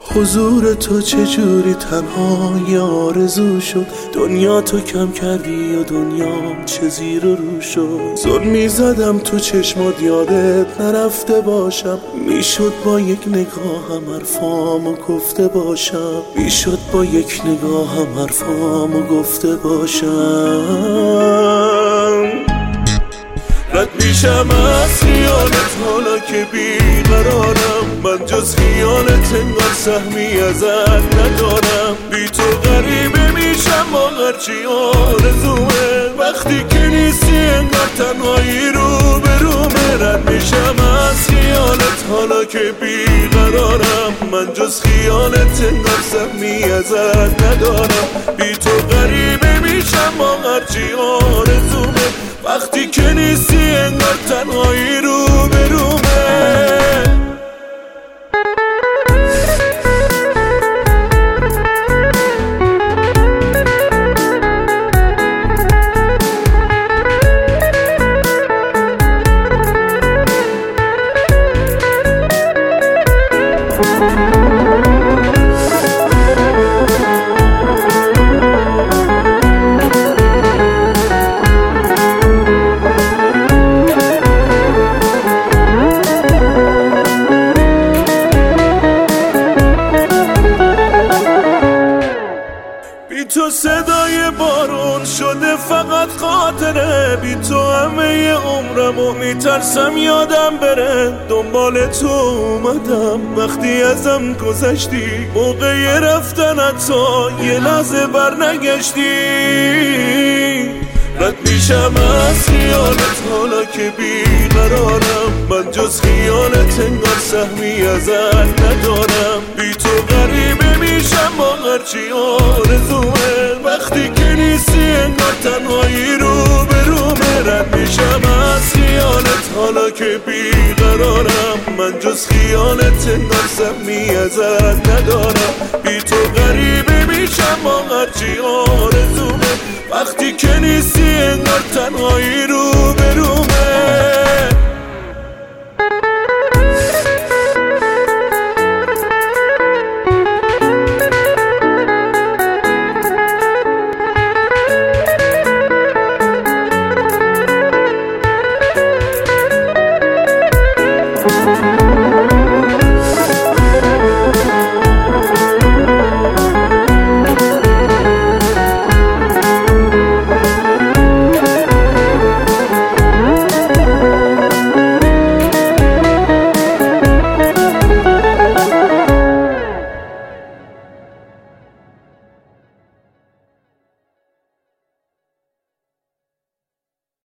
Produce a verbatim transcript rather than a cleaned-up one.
حضور تو چجوری تنها یه آرزو شد. دنیا تو کم کردی و دنیام چه زیر و رو شد. زل میزدم تو چشمات یادت نرفته باشم. میشد با یک نگاهم حرفامو گفته باشم. میشد با یک نگاهم حرفامو گفته باشم. رد میشم از خیالت حالا که بیقرارم. من جز خیالت انگار سهمی ازت ندارم. بی تو غریبه میشم با هرچی آرزومه. وقتی که نیستی انگار تنهایی رو به رومه. رد میشم از خیالت حالا که بیقرارم. من جز خیالت انگار سهمی ازت ندارم. بی تو غریبه میشم با هرچی آرزومه. وقتی که نیستی انگار تنهایی رو به رومه. بی تو صدای بارون شده فقط خاطره. بی تو همه عمرمو میترسم یادم بره. دنبال تو اومدم وقتی ازم گذشتی. موقع رفتنت تو یه لحظه بر نگشتی. رد میشم از خیالت حالا که بیقرارم. من جز خیالت انگار سهمی ازت ندارم. بی تو غریبه میشم با هرچی آرزومه. وقتی که نیستی انگار تنهایی رو به رومه. رد میشم از خیالت حالا که بیقرارم. من جز خیالت انگار سهمی ازت ندارم. بی تو غریبه میشم با هرچی آرزومه. وقتی که نیستی انگار تنهایی رو به رومه.